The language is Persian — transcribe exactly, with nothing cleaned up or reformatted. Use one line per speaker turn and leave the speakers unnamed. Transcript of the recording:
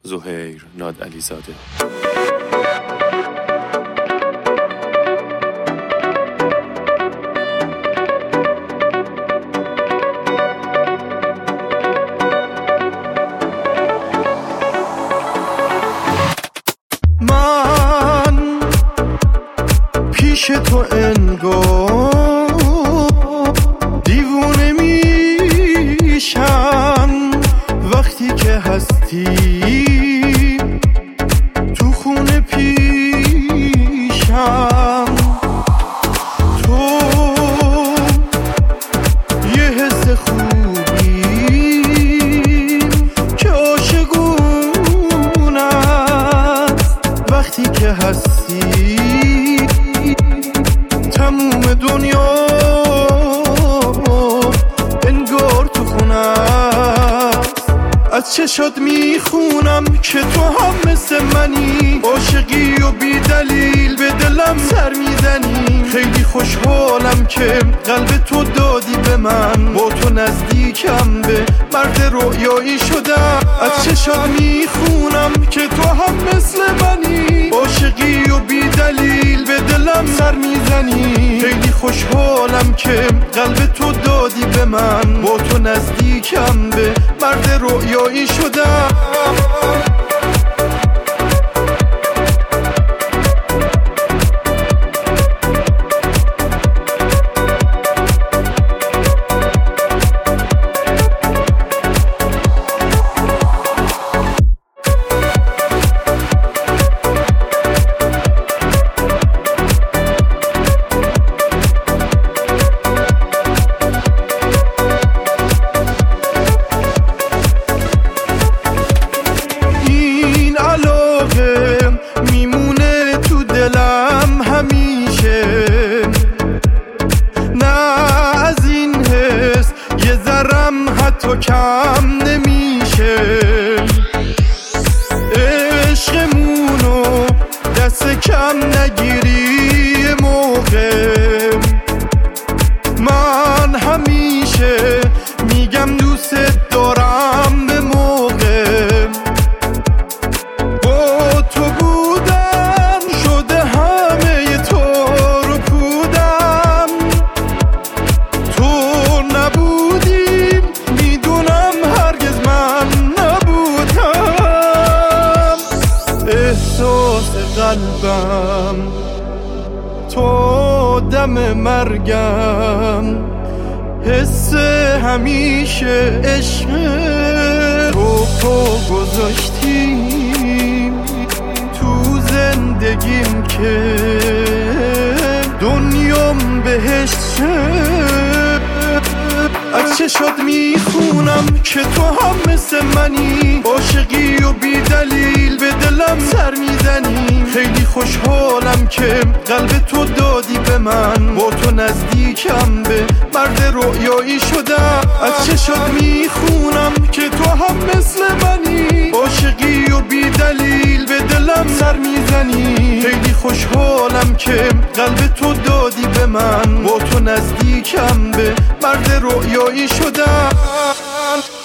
زهیر نادعلیزاده.
من پیش تو انگار دیوونه میشم وقتی که هستی تو خونه پیشم. تو یه حس خوبی که عاشقونه است وقتی که هستی تموم دنیا انگار تو خونه است. از چشات میخونم که تو هم مثل منی، عاشقی و بی دلیل به دلم سر میزنی. خیلی خوشحالم که قلب تو دادی به من، با تو نزدیکم به مرد رویایی شدم. از چشات میخونم که تو هم مثل منی، عاشقی و بی دلیل به دلم سر میزنی. خیلی خوشحالم که قلب تو دادی به من، با تو نزدیکم به مرد رویایی شدم. میمونه تو دلم همیشه، نه از این حس یه ذرم حتی کم نمیشه. عشقمونو دست کم نگیری موقع، من همیشه میگم دوست دارم به موقع. قلبم تو دم مرگم، حس همیشه عشق تو پا گذاشتی تو زندگیم که دنیام بهشت شه. از چشات میخونم که تو هم مثل منی، عاشقی و بی دلیل به دلم سر میزنی. خیلی خوشحالم که قلب تو دادی به من، با تو نزدیکم به مرد رویایی شدم. از چشات میخونم که تو هم مثل منی، عاشقی و بی دلیل به دلم سر میزنی. خیلی خوشحالم که قلب تو دادی به من، با تو نزدیکم به مرد رویایی شدم.